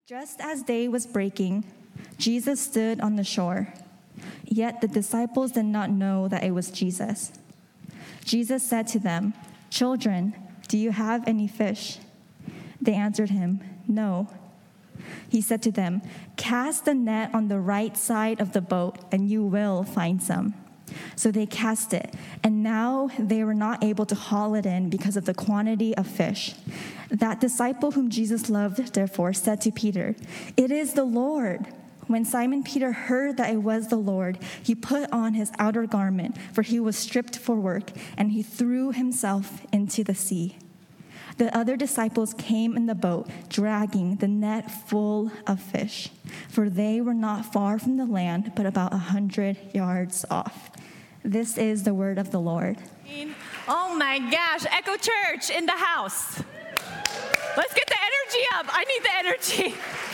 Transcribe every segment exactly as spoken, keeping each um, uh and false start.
Just as day was breaking, Jesus stood on the shore. Yet the disciples did not know that it was Jesus. Jesus said to them, "Children, do you have any fish?" They answered him, "No." He said to them, "Cast the net on the right side of the boat, and you will find some." So they cast it, and now they were not able to haul it in because of the quantity of fish. That disciple whom Jesus loved, therefore, said to Peter, "It is the Lord." When Simon Peter heard that it was the Lord, he put on his outer garment, for he was stripped for work, and he threw himself into the sea. The other disciples came in the boat, dragging the net full of fish, for they were not far from the land, but about a hundred yards off. This is the word of the Lord. Oh my gosh, Echo Church in the house. Let's get the energy up. I need the energy.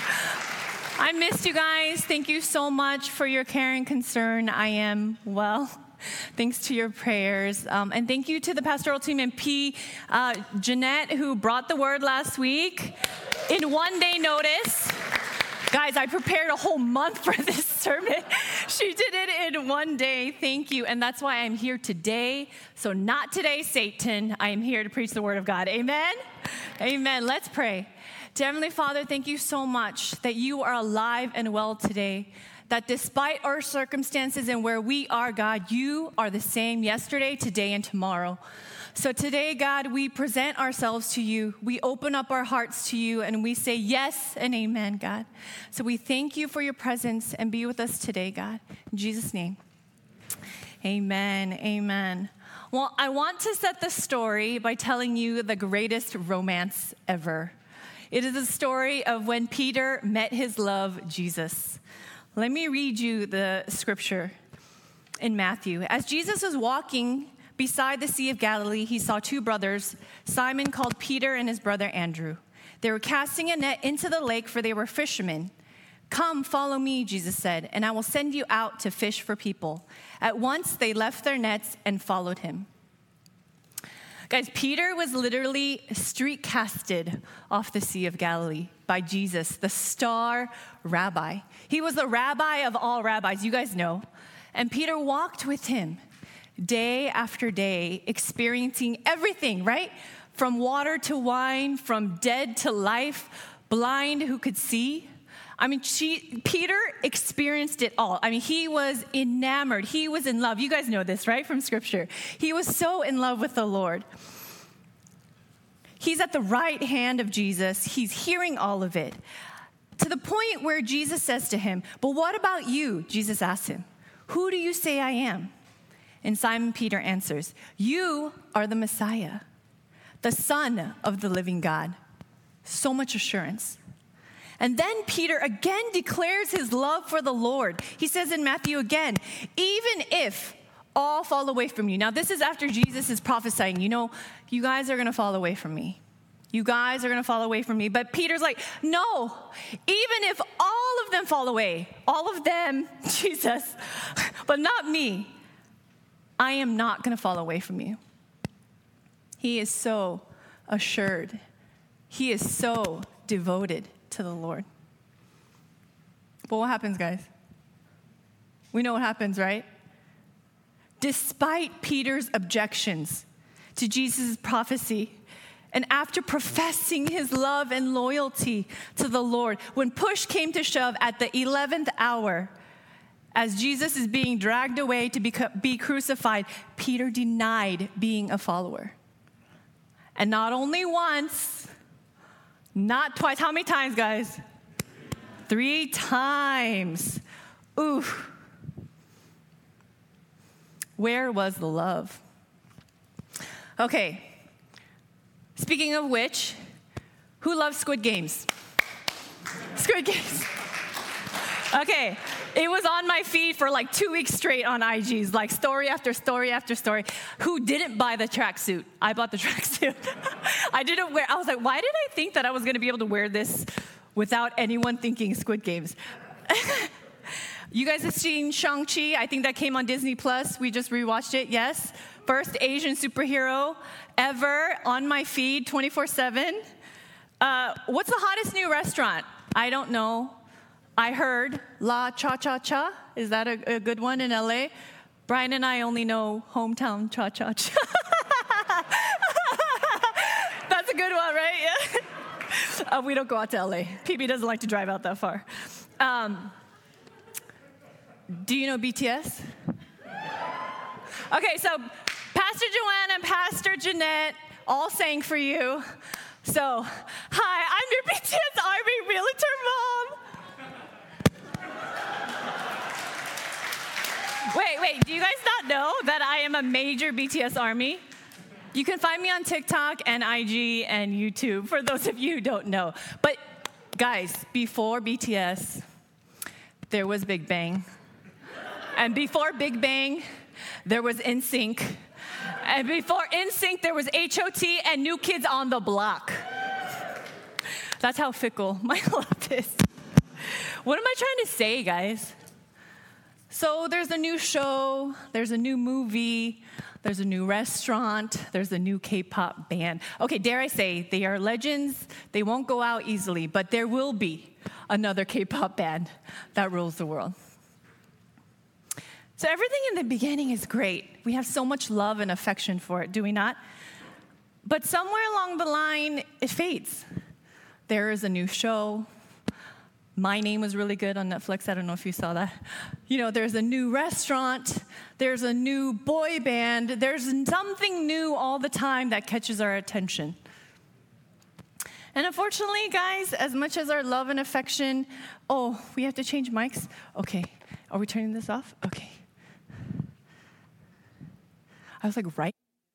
I missed you guys. Thank you so much for your care and concern. I am well. Thanks to your prayers. Um, and thank you to the pastoral team and P. Uh, Jeanette, who brought the word last week in one day notice. Guys, I prepared a whole month for this sermon. She did it in one day. Thank you. And that's why I'm here today. So not today, Satan. I am here to preach the word of God. Amen? Amen. Let's pray. Dear Heavenly Father, thank you so much that you are alive and well today. That despite our circumstances and where we are, God, you are the same yesterday, today, and tomorrow. So today, God, we present ourselves to you. We open up our hearts to you, and we say yes and amen, God. So we thank you for your presence, and be with us today, God. In Jesus' name, amen, amen. Well, I want to set the story by telling you the greatest romance ever. It is a story of when Peter met his love, Jesus. Let me read you the scripture in Matthew. As Jesus was walking beside the Sea of Galilee, he saw two brothers, Simon called Peter and his brother Andrew. They were casting a net into the lake, for they were fishermen. "Come, follow me," Jesus said, "and I will send you out to fish for people." At once they left their nets and followed him. Guys, Peter was literally street casted off the Sea of Galilee by Jesus, the star rabbi. He was the rabbi of all rabbis, you guys know. And Peter walked with him day after day, experiencing everything, right? From water to wine, from dead to life, blind who could see. I mean, she, Peter experienced it all. I mean, he was enamored. He was in love. You guys know this, right, from Scripture. He was so in love with the Lord. He's at the right hand of Jesus. He's hearing all of it, to the point where Jesus says to him, "But what about you?" Jesus asks him, "Who do you say I am?" And Simon Peter answers, "You are the Messiah, the Son of the living God." So much assurance. And then Peter again declares his love for the Lord. He says in Matthew again, "Even if all fall away from you." Now, this is after Jesus is prophesying, you know, you guys are going to fall away from me. You guys are going to fall away from me. But Peter's like, no, even if all of them fall away, all of them, Jesus, but not me, I am not going to fall away from you. He is so assured. He is so devoted to the Lord. But what happens, guys? We know what happens, right? Despite Peter's objections to Jesus' prophecy, and after professing his love and loyalty to the Lord, when push came to shove at the eleventh hour, as Jesus is being dragged away to be, be crucified, Peter denied being a follower. And not only once, not twice. How many times, guys? Three times. Ooh. Where was the love? Okay. Speaking of which, who loves Squid Games? Squid Games. Okay. It was on my feed for like two weeks straight on I Gs, like story after story after story. Who didn't buy the tracksuit? I bought the tracksuit. I didn't wear, I was like, why did I think that I was going to be able to wear this without anyone thinking Squid Games? You guys have seen Shang-Chi? I think that came on Disney Plus. We just rewatched it, yes? First Asian superhero ever on my feed twenty-four seven. Uh, what's the hottest new restaurant? I don't know. I heard La Cha Cha Cha. Is that a, a good one in L A? Brian and I only know Hometown Cha Cha Cha. That's a good one, right? Yeah. Uh, we don't go out to L A. P B doesn't like to drive out that far. Um, do you know B T S? Okay, so Pastor Joanne and Pastor Jeanette all sang for you. So, hi, I'm your B T S Army Realtor Mom. Wait, wait, do you guys not know that I am a major B T S Army? You can find me on TikTok and I G and YouTube, for those of you who don't know. But guys, before B T S, there was Big Bang. And before Big Bang, there was N Sync. And before N Sync, there was H O T and New Kids on the Block. That's how fickle my love is. What am I trying to say, guys? So there's a new show, there's a new movie, there's a new restaurant, there's a new K-pop band. Okay, dare I say, they are legends. They won't go out easily, but there will be another K-pop band that rules the world. So everything in the beginning is great. We have so much love and affection for it, do we not? But somewhere along the line, it fades. There is a new show. My Name was really good on Netflix. I don't know if you saw that. You know, there's a new restaurant. There's a new boy band. There's something new all the time that catches our attention. And unfortunately, guys, as much as our love and affection, oh, we have to change mics? Okay. Are we turning this off? Okay. I was like, right?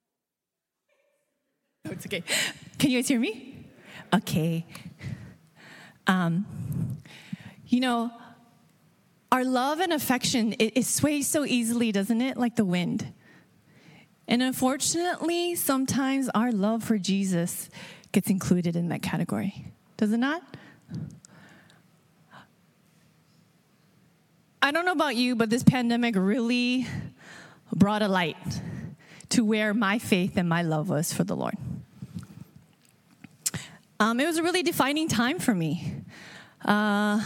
No, it's okay. Can you guys hear me? Okay. Um, you know, our love and affection, it, it sways so easily, doesn't it? Like the wind. And unfortunately, sometimes our love for Jesus gets included in that category. Does it not? I don't know about you, but this pandemic really brought a light to where my faith and my love was for the Lord. Um, it was a really defining time for me. Uh,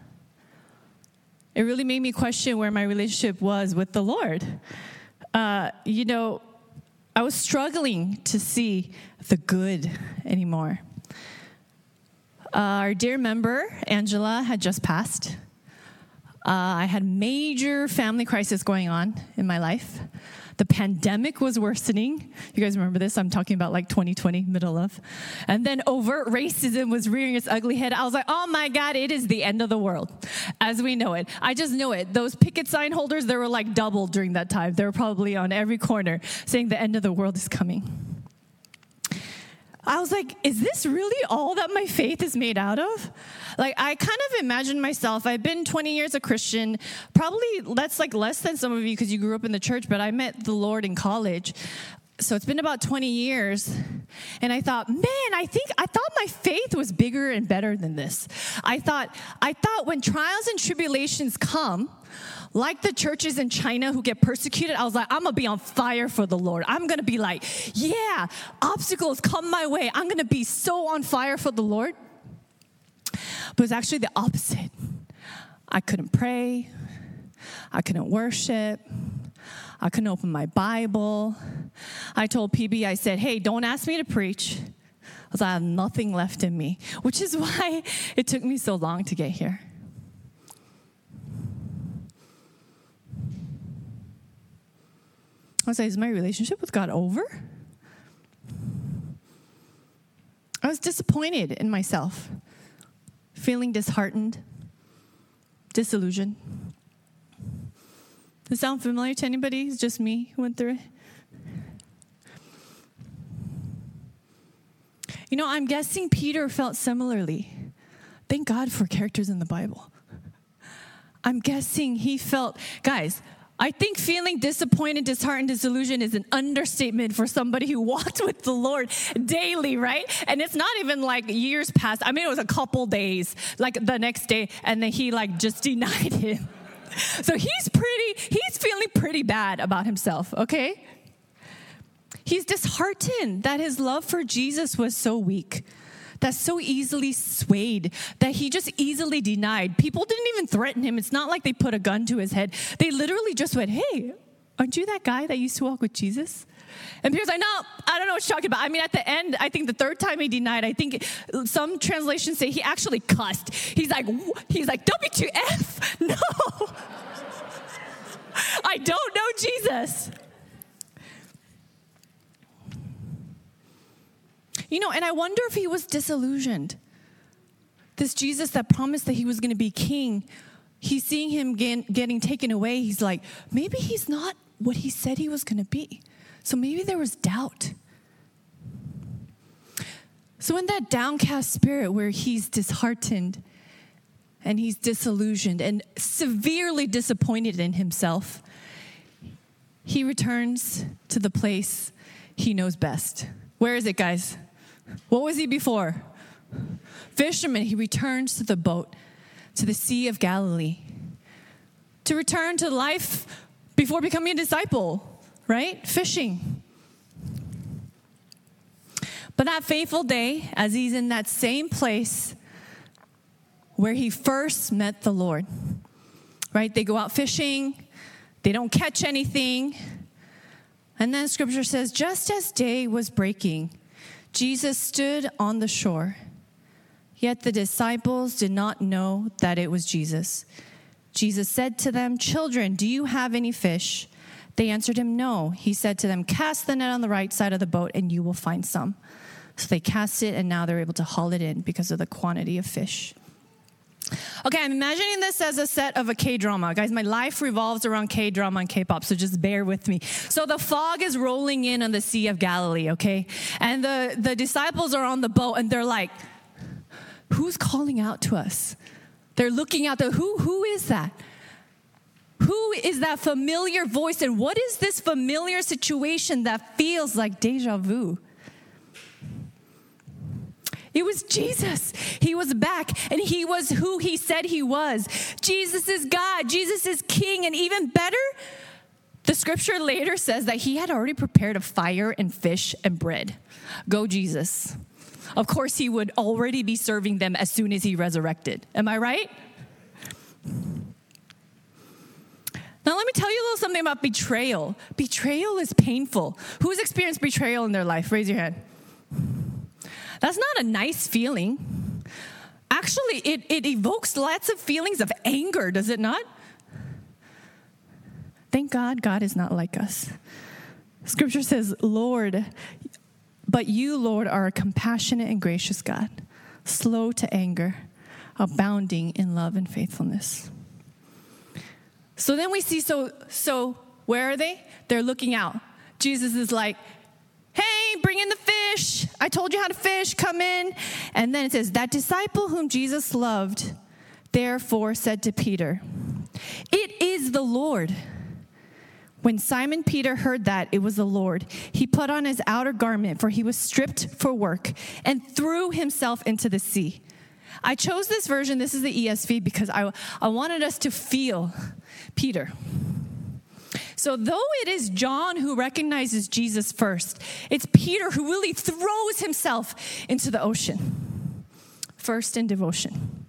it really made me question where my relationship was with the Lord. Uh, you know, I was struggling to see the good anymore. Uh, our dear member, Angela, had just passed. Uh, I had major family crisis going on in my life. The pandemic was worsening. You guys remember this? I'm talking about like twenty twenty, middle of. And then overt racism was rearing its ugly head. I was like, oh my God, it is the end of the world as we know it. I just know it. Those picket sign holders, they were like doubled during that time. They were probably on every corner saying the end of the world is coming. I was like, is this really all that my faith is made out of? Like, I kind of imagine myself, I've been twenty years a Christian, probably that's like less than some of you because you grew up in the church, but I met the Lord in college. So it's been about twenty years. And I thought, man, I think, I thought my faith was bigger and better than this. I thought, I thought when trials and tribulations come, like the churches in China who get persecuted, I was like, I'm going to be on fire for the Lord. I'm going to be like, yeah, obstacles come my way. I'm going to be so on fire for the Lord. But it's actually the opposite. I couldn't pray. I couldn't worship. I couldn't open my Bible. I told P B, I said, hey, don't ask me to preach, because I have nothing left in me, which is why it took me so long to get here. I was like, is my relationship with God over? I was disappointed in myself, feeling disheartened, disillusioned. Does it sound familiar to anybody? It's just me who went through it. You know, I'm guessing Peter felt similarly. Thank God for characters in the Bible. I'm guessing he felt, guys, I think feeling disappointed, disheartened, disillusioned is an understatement for somebody who walked with the Lord daily, right? And it's not even like years past. I mean, it was a couple days, like the next day, and then he like just denied him. So he's pretty, he's feeling pretty bad about himself, okay? He's disheartened that his love for Jesus was so weak, that's so easily swayed that he just easily denied. People didn't even threaten him. It's not like they put a gun to his head. They literally just went, hey, aren't you that guy that used to walk with Jesus? And Peter's like, no, I don't know what you're talking about. I mean, at the end, I think the third time he denied, I think some translations say he actually cussed. He's like, he's like, don't be too F. No. I don't know Jesus. You know, and I wonder if he was disillusioned. This Jesus that promised that he was going to be king, he's seeing him get, getting taken away. He's like, maybe he's not what he said he was going to be. So maybe there was doubt. So in that downcast spirit where he's disheartened and he's disillusioned and severely disappointed in himself, he returns to the place he knows best. Where is it, guys? What was he before? Fisherman. He returns to the boat, to the Sea of Galilee, to return to life before becoming a disciple. Right? Fishing. But that fateful day, as he's in that same place where he first met the Lord, right? They go out fishing. They don't catch anything. And then scripture says, just as day was breaking, Jesus stood on the shore. Yet the disciples did not know that it was Jesus. Jesus said to them, children, do you have any fish? They answered him, no. He said to them, cast the net on the right side of the boat and you will find some. So they cast it and now they're able to haul it in because of the quantity of fish. Okay, I'm imagining this as a set of a K-drama. Guys, my life revolves around K-drama and K-pop, so just bear with me. So the fog is rolling in on the Sea of Galilee, okay? And the, the disciples are on the boat and they're like, who's calling out to us? They're looking out there. Who, who is that? Who is that familiar voice, and what is this familiar situation that feels like deja vu? It was Jesus. He was back, and he was who he said he was. Jesus is God. Jesus is King, and even better, the scripture later says that he had already prepared a fire and fish and bread. Go, Jesus. Of course, he would already be serving them as soon as he resurrected. Am I right? Now, let me tell you a little something about betrayal. Betrayal is painful. Who's experienced betrayal in their life? Raise your hand. That's not a nice feeling. Actually, it, it evokes lots of feelings of anger, does it not? Thank God, God is not like us. Scripture says, Lord, but you, Lord, are a compassionate and gracious God, slow to anger, abounding in love and faithfulness. So then we see, so so where are they? They're looking out. Jesus is like, hey, bring in the fish. I told you how to fish. Come in. And then it says, that disciple whom Jesus loved, therefore said to Peter, it is the Lord. When Simon Peter heard that it was the Lord, he put on his outer garment, for he was stripped for work, and threw himself into the sea. I chose this version, this is the E S V, because I, I wanted us to feel Peter. So though it is John who recognizes Jesus first, it's Peter who really throws himself into the ocean, first in devotion.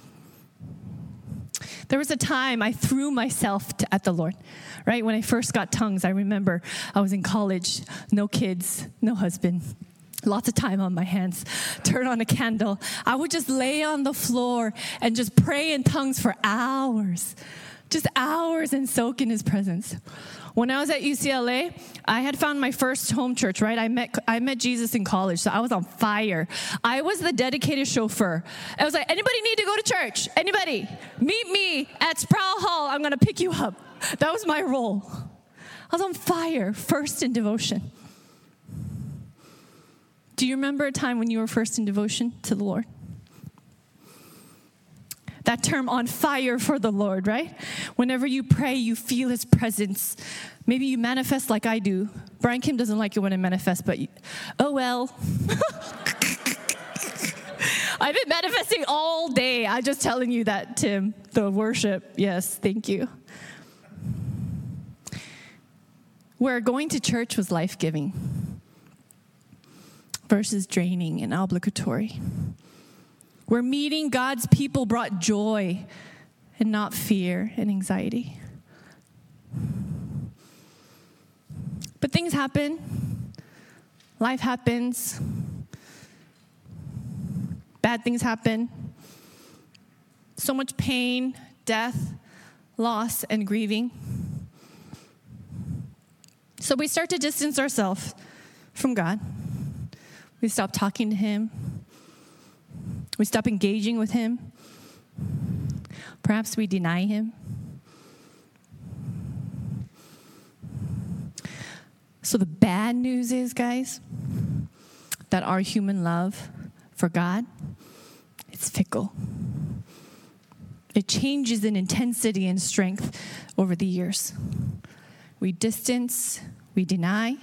There was a time I threw myself to, at the Lord, right? When I first got tongues, I remember I was in college, no kids, no husband. Lots of time on my hands, turn on a candle. I would just lay on the floor and just pray in tongues for hours, just hours and soak in his presence. When I was at U C L A, I had found my first home church, right? I met I met Jesus in college, so I was on fire. I was the dedicated chauffeur. I was like, anybody need to go to church? Anybody? Meet me at Sproul Hall. I'm going to pick you up. That was my role. I was on fire, first in devotion. Do you remember a time when you were first in devotion to the Lord? That term, on fire for the Lord, right? Whenever you pray, you feel his presence. Maybe you manifest like I do. Brian Kim doesn't like it when I manifest, but you, oh well. I've been manifesting all day. I'm just telling you that, Tim. The worship, yes, thank you. Where going to church was life-giving. versus draining and obligatory. Where meeting God's people brought joy and not fear and anxiety. But things happen. Life happens. Bad things happen. So much pain, death, loss, and grieving. So we start to distance ourselves from God. We stop talking to him. We stop engaging with him. Perhaps we deny him. So the bad news is, guys, that our human love for God, it's fickle. It changes in intensity and strength over the years. We distance, we deny.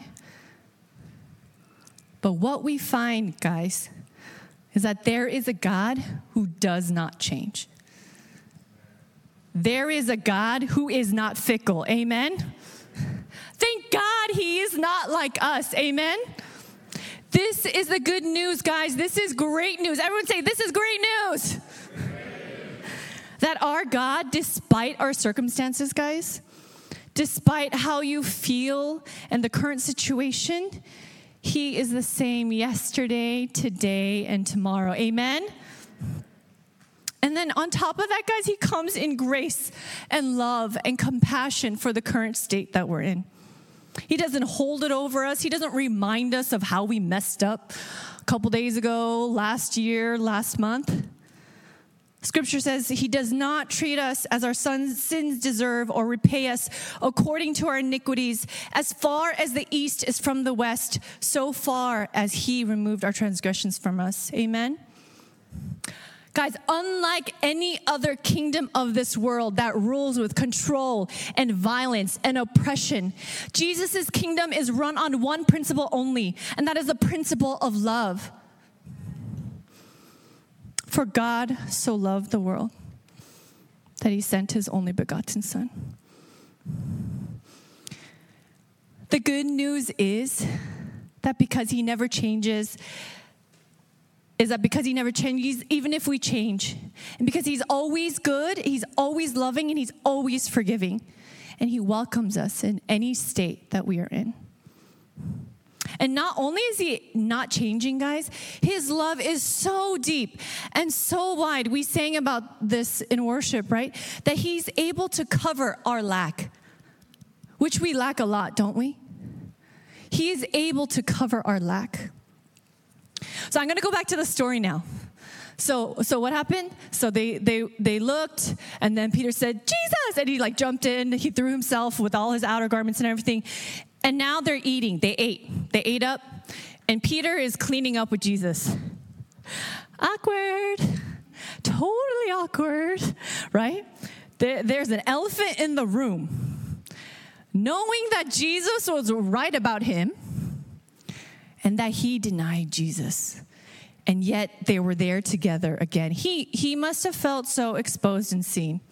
But what we find, guys, is that there is a God who does not change. There is a God who is not fickle. Amen? Thank God he is not like us. Amen? This is the good news, guys. This is great news. Everyone say, this is great news. That our God, despite our circumstances, guys, despite how you feel and the current situation, he is the same yesterday, today, and tomorrow. Amen? And then on top of that, guys, he comes in grace and love and compassion for the current state that we're in. He doesn't hold it over us. He doesn't remind us of how we messed up a couple days ago, last year, last month. Scripture says he does not treat us as our sons' sins deserve or repay us according to our iniquities. As far as the east is from the west, so far as he removed our transgressions from us. Amen? Guys, unlike any other kingdom of this world that rules with control and violence and oppression, Jesus' kingdom is run on one principle only, and that is the principle of love. For God so loved the world that he sent his only begotten Son. The good news is that because he never changes, is that because he never changes, even if we change, and because he's always good, he's always loving, and he's always forgiving, and he welcomes us in any state that we are in. And not only is he not changing, guys, his love is so deep and so wide. We sang about this in worship, right? That he's able to cover our lack, which we lack a lot, don't we? He is able to cover our lack. So I'm going to go back to the story now. So so what happened? So they they they looked, and then Peter said, Jesus! And he like jumped in. He threw himself with all his outer garments and everything. And now they're eating. They ate. They ate up. And Peter is cleaning up with Jesus. Awkward. Totally awkward, right? There, there's an elephant in the room. Knowing that Jesus was right about him and that he denied Jesus. And yet they were there together again. He, he must have felt so exposed and seen.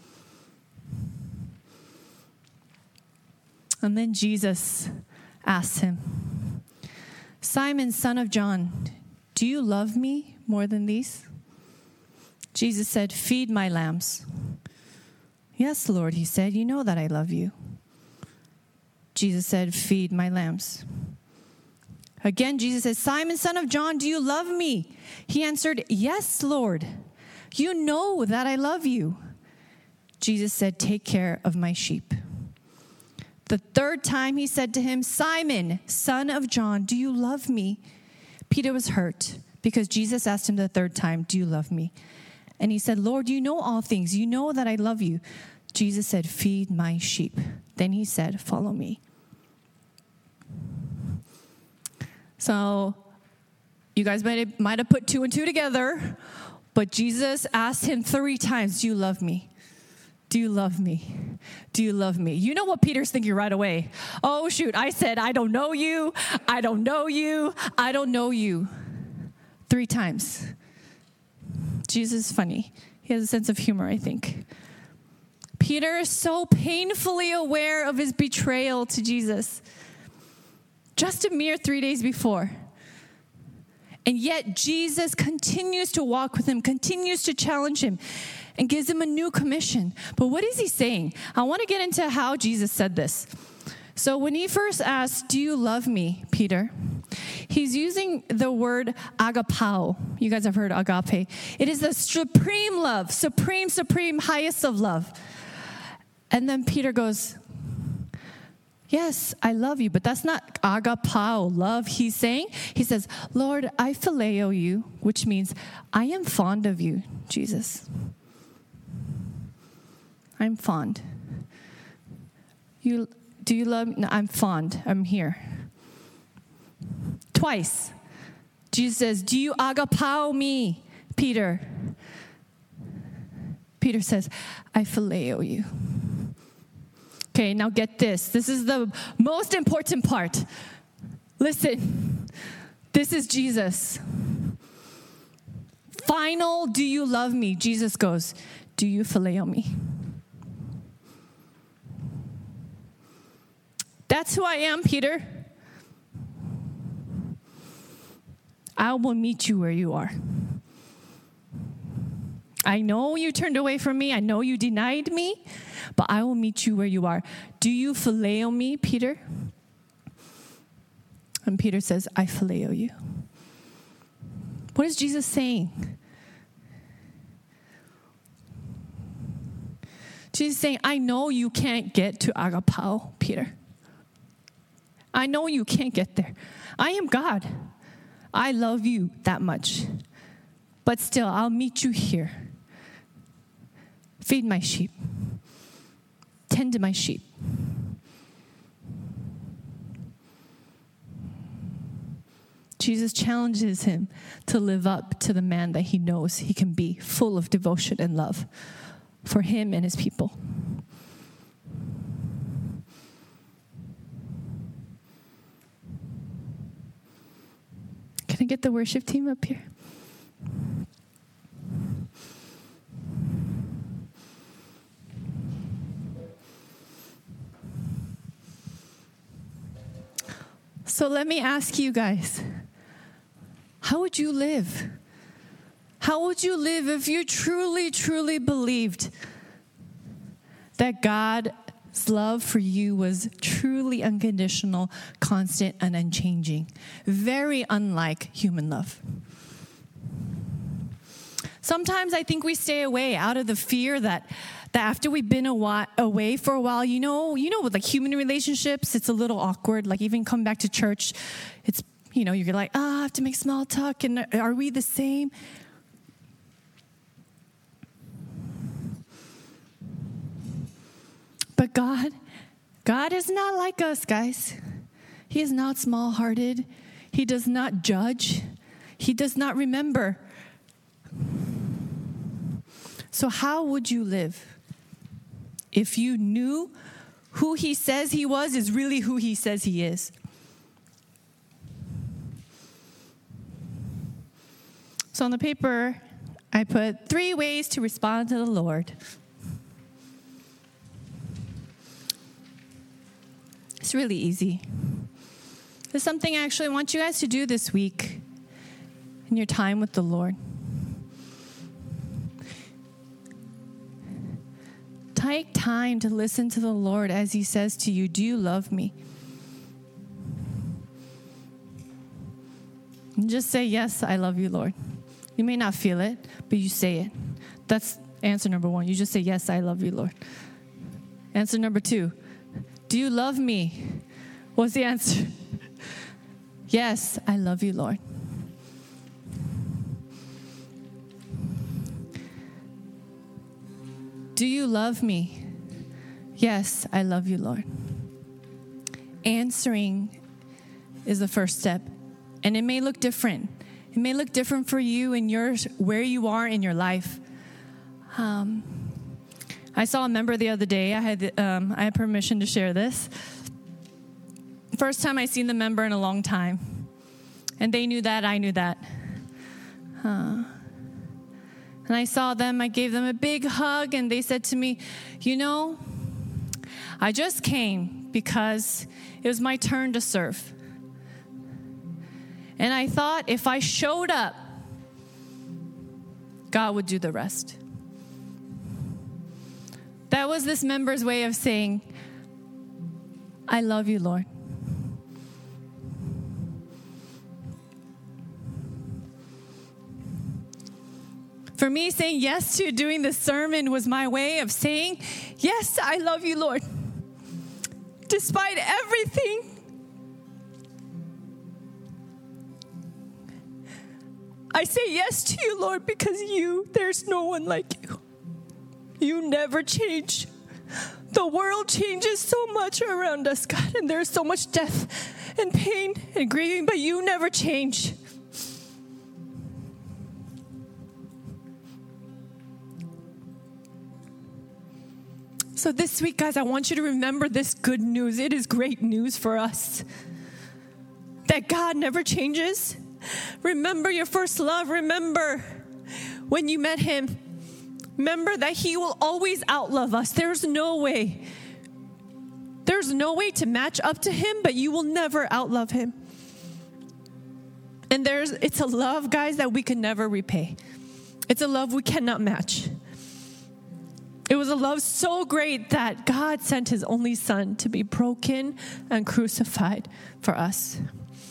And then Jesus asked him, Simon, son of John, do you love me more than these? Jesus said, feed my lambs. Yes, Lord, he said, you know that I love you. Jesus said, feed my lambs. Again, Jesus said, Simon, son of John, do you love me? He answered, yes, Lord, you know that I love you. Jesus said, take care of my sheep. The third time he said to him, Simon, son of John, do you love me? Peter was hurt because Jesus asked him the third time, do you love me? And he said, Lord, you know all things. You know that I love you. Jesus said, feed my sheep. Then he said, follow me. So you guys might have, might have put two and two together, but Jesus asked him three times, do you love me? Do you love me? Do you love me? You know what Peter's thinking right away. Oh, shoot, I said, I don't know you. I don't know you. I don't know you. Three times. Jesus is funny. He has a sense of humor, I think. Peter is so painfully aware of his betrayal to Jesus. Just a mere three days before. And yet Jesus continues to walk with him, continues to challenge him, and gives him a new commission. But what is he saying? I want to get into how Jesus said this. So when he first asked, do you love me, Peter? He's using the word agapao. You guys have heard agape. It is the supreme love, supreme, supreme, highest of love. And then Peter goes, yes, I love you, but that's not agapao, love he's saying. He says, Lord, I phileo you, which means I am fond of you, Jesus. I'm fond. You, do you love me? No, I'm fond. I'm here. Twice, Jesus says, do you agapao me, Peter? Peter says, I phileo you. Okay, now get this. This is the most important part. Listen, this is Jesus. Final, do you love me? Jesus goes, do you phileo me? That's who I am, Peter. I will meet you where you are. I know you turned away from me. I know you denied me, but I will meet you where you are. Do you phileo me, Peter? And Peter says, I phileo you. What is Jesus saying? Jesus is saying, I know you can't get to agapao, Peter. I know you can't get there. I am God. I love you that much. But still, I'll meet you here. Feed my sheep. Tend to my sheep. Jesus challenges him to live up to the man that he knows he can be, full of devotion and love for him and his people. Can I get the worship team up here? So let me ask you guys, how would you live? How would you live if you truly, truly believed that God's love for you was truly unconditional, constant, and unchanging? Very unlike human love. Sometimes I think we stay away out of the fear that, that after we've been a while, away for a while, you know, you know, with like human relationships, it's a little awkward. Like even coming back to church, it's, you know, you're like, ah, oh, I have to make small talk, and are we the same? But God, God is not like us, guys. He is not small-hearted. He does not judge. He does not remember. So how would you live if you knew who he says he was is really who he says he is? So on the paper, I put three ways to respond to the Lord. It's really easy. There's something I actually want you guys to do this week in your time with the Lord. Take time to listen to the Lord as he says to you, do you love me? And just say, yes, I love you, Lord. You may not feel it, but you say it. That's answer number one. You just say, yes, I love you, Lord. Answer number two, do you love me? What's the answer? Yes, I love you, Lord. Do you love me? Yes, I love you, Lord. Answering is the first step. And it may look different. It may look different for you and yours, where you are in your life. Um, I saw a member the other day. I had um, I had permission to share this. First time I seen the member in a long time. And they knew that, I knew that. Uh, and I saw them, I gave them a big hug, and they said to me, you know, I just came because it was my turn to serve. And I thought if I showed up, God would do the rest. That was this member's way of saying, I love you, Lord. For me, saying yes to doing the sermon was my way of saying, yes, I love you, Lord. Despite everything, I say yes to you, Lord, because you, there's no one like you. You never change. The world changes so much around us, God, and there's so much death and pain and grieving, but you never change. So this week, guys, I want you to remember this good news. It is great news for us. That God never changes. Remember your first love. Remember when you met him. Remember that he will always outlove us. There's no way. There's no way to match up to him, but you will never outlove him. And there's it's a love, guys, that we can never repay. It's a love we cannot match. It was a love so great that God sent his only son to be broken and crucified for us.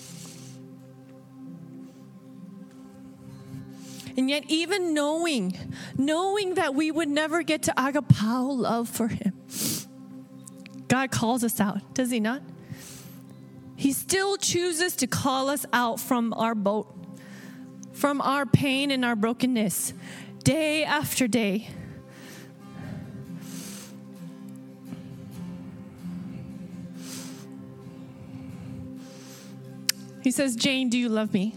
And yet even knowing, knowing that we would never get to agapao love for him, God calls us out, does he not? He still chooses to call us out from our boat, from our pain and our brokenness, day after day. He says, Jane, do you love me?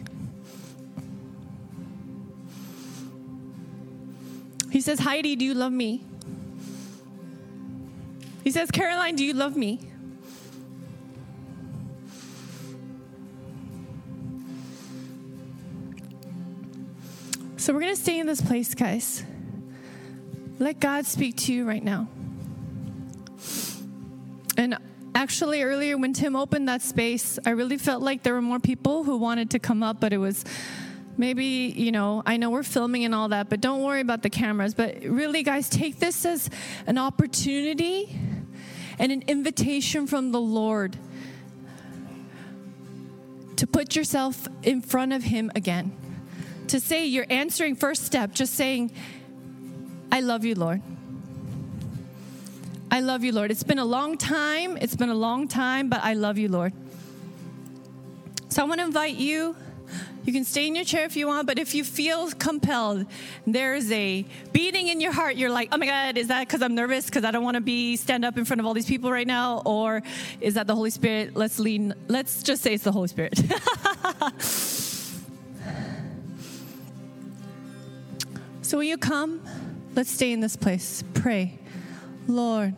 He says, Heidi, do you love me? He says, Caroline, do you love me? So we're going to stay in this place, guys. Let God speak to you right now. And actually, earlier when Tim opened that space, I really felt like there were more people who wanted to come up, but it was maybe, you know, I know we're filming and all that, but don't worry about the cameras. But really, guys, take this as an opportunity and an invitation from the Lord to put yourself in front of him again. To say you're answering first step, just saying, I love you, Lord. I love you, Lord. It's been a long time. It's been a long time, but I love you, Lord. So I want to invite you. You can stay in your chair if you want, but if you feel compelled, there's a beating in your heart. You're like, oh my God, is that because I'm nervous because I don't want to be stand up in front of all these people right now? Or is that the Holy Spirit? Let's lean. Let's just say it's the Holy Spirit. So will you come? Let's stay in this place. Pray. Lord,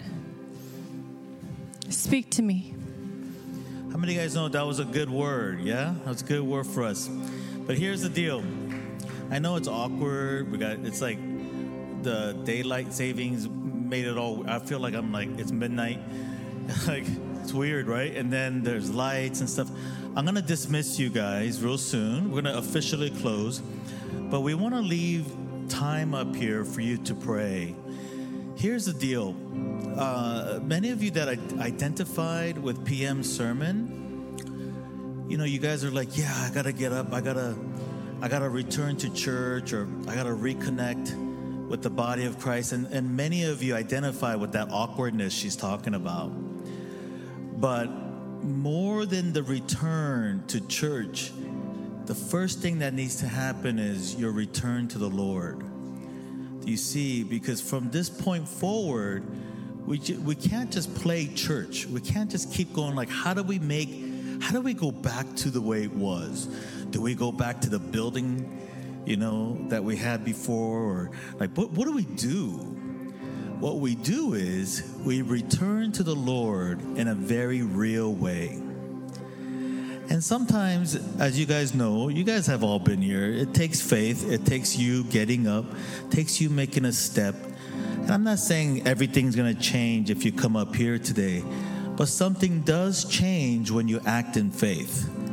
speak to me. How many of you guys know that was a good word? Yeah, that's a good word for us. But here's the deal. I know it's awkward. We got it's like the daylight savings made it all. I feel like I'm like it's midnight. Like it's weird, right? And then there's lights and stuff. I'm gonna dismiss you guys real soon. We're gonna officially close, but we want to leave time up here for you to pray. Here's the deal. Uh, many of you that I identified with P M's sermon, you know, you guys are like, yeah, I gotta get up, I gotta, I gotta return to church, or I gotta reconnect with the body of Christ. And, and many of you identify with that awkwardness she's talking about. But more than the return to church, the first thing that needs to happen is your return to the Lord. Do you see? Because from this point forward, we ju- we can't just play church. We can't just keep going like, how do we make, how do we go back to the way it was? Do we go back to the building, you know, that we had before? Or like, what, what do we do? What we do is we return to the Lord in a very real way. And sometimes, as you guys know, you guys have all been here, it takes faith, it takes you getting up, it takes you making a step. And I'm not saying everything's going to change if you come up here today, but something does change when you act in faith.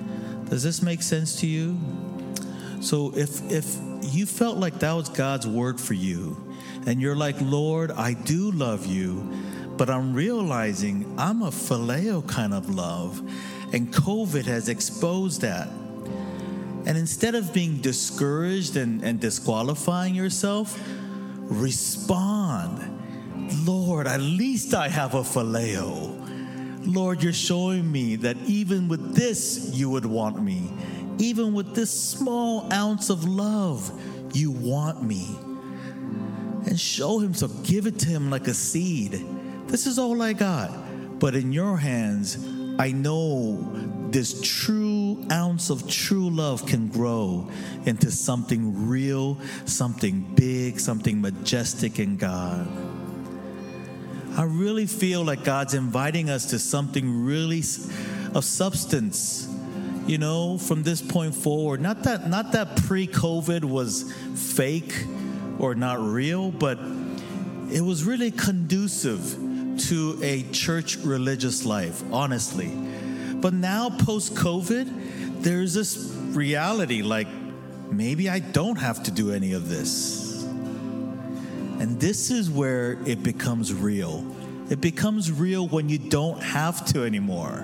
Does this make sense to you? So if if you felt like that was God's word for you, and you're like, Lord, I do love you, but I'm realizing I'm a phileo kind of love, and COVID has exposed that. And instead of being discouraged and, and disqualifying yourself, respond. Lord, at least I have a phileo. Lord, you're showing me that even with this, you would want me. Even with this small ounce of love, you want me. And show him, so give it to him like a seed. This is all I got. But in your hands, I know this true ounce of true love can grow into something real, something big, something majestic in God. I really feel like God's inviting us to something really of substance, you know, from this point forward. Not that, not that pre-COVID was fake or not real, but it was really conducive to a church religious life, honestly. But now, post-COVID, there's this reality like, maybe I don't have to do any of this. And this is where it becomes real. It becomes real when you don't have to anymore.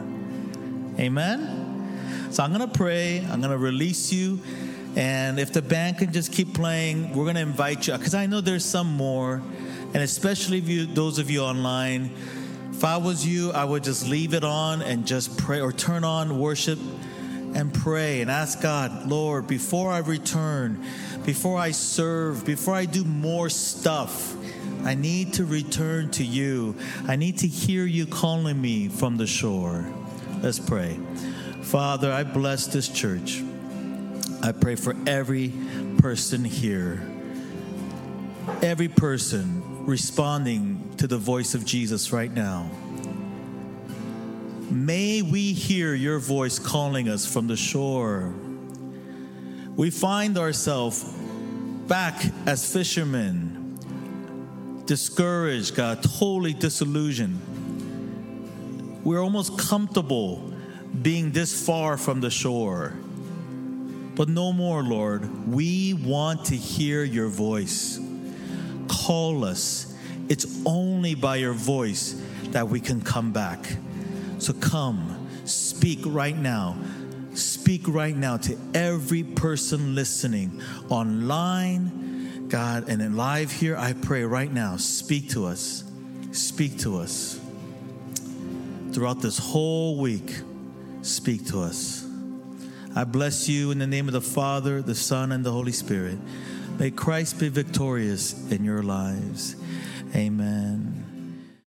Amen? So I'm going to pray. I'm going to release you. And if the band can just keep playing, we're going to invite you, because I know there's some more. And especially if you, those of you online, if I was you, I would just leave it on and just pray, or turn on worship and pray and ask God, Lord, before I return, before I serve, before I do more stuff, I need to return to you. I need to hear you calling me from the shore. Let's pray. Father, I bless this church. I pray for every person here, every person responding to the voice of Jesus right now. May we hear your voice calling us from the shore. We find ourselves back as fishermen, discouraged, God, totally disillusioned. We're almost comfortable being this far from the shore. But no more, Lord. We want to hear your voice. Call us. It's only by your voice that we can come back. So come, speak right now. Speak right now to every person listening online, God, and in live here. I pray right now, speak to us. Speak to us. Throughout this whole week, speak to us. I bless you in the name of the Father, the Son, and the Holy Spirit. May Christ be victorious in your lives. Amen.